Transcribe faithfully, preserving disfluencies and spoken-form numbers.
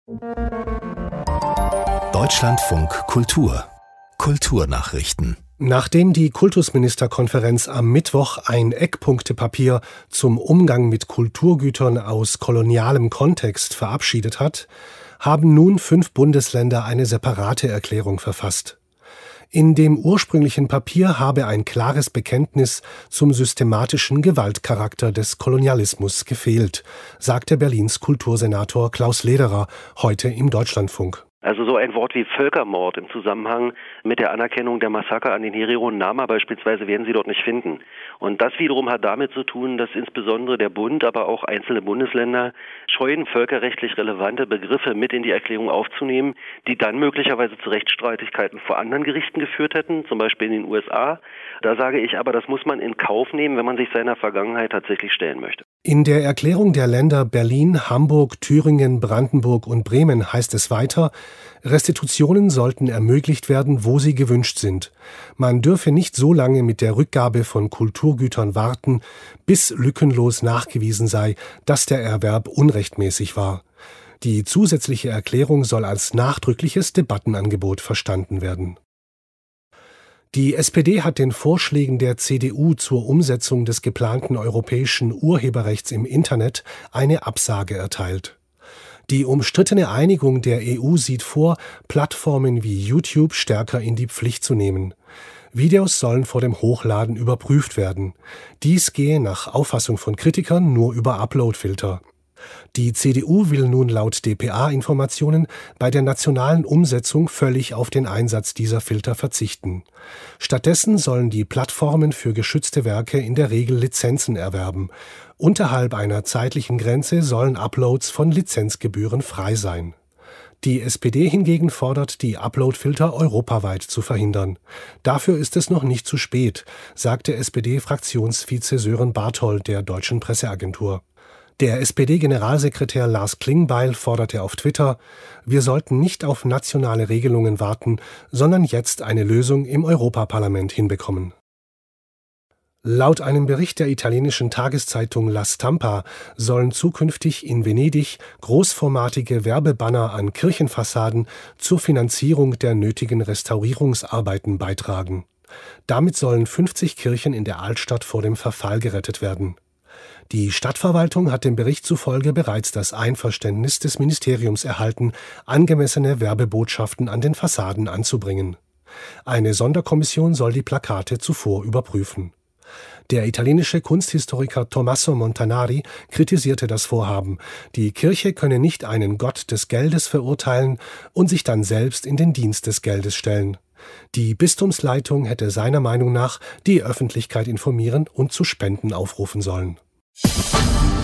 Deutschlandfunk Kultur Kulturnachrichten. Nachdem die Kultusministerkonferenz am Mittwoch ein Eckpunktepapier zum Umgang mit Kulturgütern aus kolonialem Kontext verabschiedet hat, haben nun fünf Bundesländer eine separate Erklärung verfasst. In dem ursprünglichen Papier habe ein klares Bekenntnis zum systematischen Gewaltcharakter des Kolonialismus gefehlt, sagte Berlins Kultursenator Klaus Lederer heute im Deutschlandfunk. Also so ein Wort wie Völkermord im Zusammenhang mit der Anerkennung der Massaker an den Herero-Nama beispielsweise werden Sie dort nicht finden. Und das wiederum hat damit zu tun, dass insbesondere der Bund, aber auch einzelne Bundesländer scheuen, völkerrechtlich relevante Begriffe mit in die Erklärung aufzunehmen, die dann möglicherweise zu Rechtsstreitigkeiten vor anderen Gerichten geführt hätten, zum Beispiel in den U S A. Da sage ich aber, das muss man in Kauf nehmen, wenn man sich seiner Vergangenheit tatsächlich stellen möchte. In der Erklärung der Länder Berlin, Hamburg, Thüringen, Brandenburg und Bremen heißt es weiter, Restitutionen sollten ermöglicht werden, wo sie gewünscht sind. Man dürfe nicht so lange mit der Rückgabe von Kulturgütern warten, bis lückenlos nachgewiesen sei, dass der Erwerb unrechtmäßig war. Die zusätzliche Erklärung soll als nachdrückliches Debattenangebot verstanden werden. Die S P D hat den Vorschlägen der C D U zur Umsetzung des geplanten europäischen Urheberrechts im Internet eine Absage erteilt. Die umstrittene Einigung der E U sieht vor, Plattformen wie YouTube stärker in die Pflicht zu nehmen. Videos sollen vor dem Hochladen überprüft werden. Dies gehe nach Auffassung von Kritikern nur über Uploadfilter. Die C D U will nun laut d p A-Informationen bei der nationalen Umsetzung völlig auf den Einsatz dieser Filter verzichten. Stattdessen sollen die Plattformen für geschützte Werke in der Regel Lizenzen erwerben. Unterhalb einer zeitlichen Grenze sollen Uploads von Lizenzgebühren frei sein. Die S P D hingegen fordert, die Uploadfilter europaweit zu verhindern. Dafür ist es noch nicht zu spät, sagte S P D-Fraktionsvize Sören Barthold der Deutschen Presseagentur. Der S P D-Generalsekretär Lars Klingbeil forderte auf Twitter, wir sollten nicht auf nationale Regelungen warten, sondern jetzt eine Lösung im Europaparlament hinbekommen. Laut einem Bericht der italienischen Tageszeitung La Stampa sollen zukünftig in Venedig großformatige Werbebanner an Kirchenfassaden zur Finanzierung der nötigen Restaurierungsarbeiten beitragen. Damit sollen fünfzig Kirchen in der Altstadt vor dem Verfall gerettet werden. Die Stadtverwaltung hat dem Bericht zufolge bereits das Einverständnis des Ministeriums erhalten, angemessene Werbebotschaften an den Fassaden anzubringen. Eine Sonderkommission soll die Plakate zuvor überprüfen. Der italienische Kunsthistoriker Tommaso Montanari kritisierte das Vorhaben. Die Kirche könne nicht einen Gott des Geldes verurteilen und sich dann selbst in den Dienst des Geldes stellen. Die Bistumsleitung hätte seiner Meinung nach die Öffentlichkeit informieren und zu Spenden aufrufen sollen.